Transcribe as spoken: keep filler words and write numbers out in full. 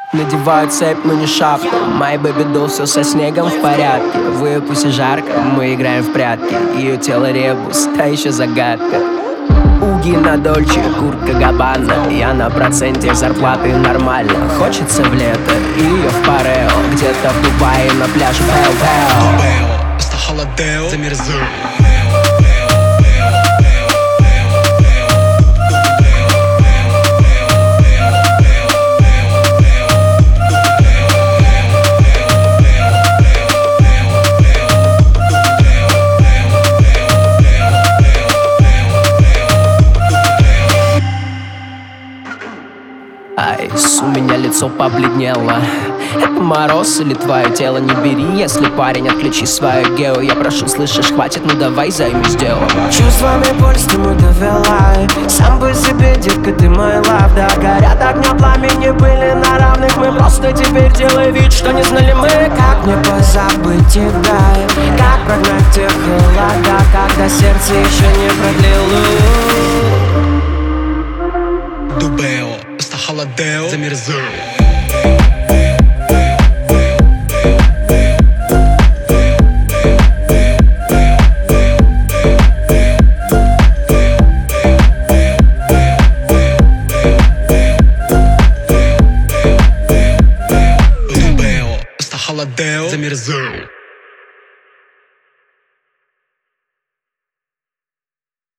Надеваю цепь, но не шапку. My baby doll, все со снегом в порядке. В ее пусть жарко, мы играем в прятки. Ее тело ребус, та еще загадка. Уги на Дольче, куртка Габбана. Я на проценте зарплаты нормально. Хочется в лето и ее в парео. Где-то в Дубае на пляже Пэу-Пэу. Дубео, просто холодео, замерзаю. Айс, у меня лицо побледнело. Это мороз или твое тело? Не бери, если парень, отключи свое гео. Я прошу, слышишь, хватит, ну давай займись делом. Чувствами боль ты мой довела. Сам по себе, детка, ты мой лав. Да, горят огня пламени, были на равных. Мы просто теперь делаем вид, что не знали мы. Как мне позабыть тебя? Как прогнать те холода, когда сердце еще не продлило? Дубео, просто холодео, замерзаю. Дубео, просто холодео, замерзаю.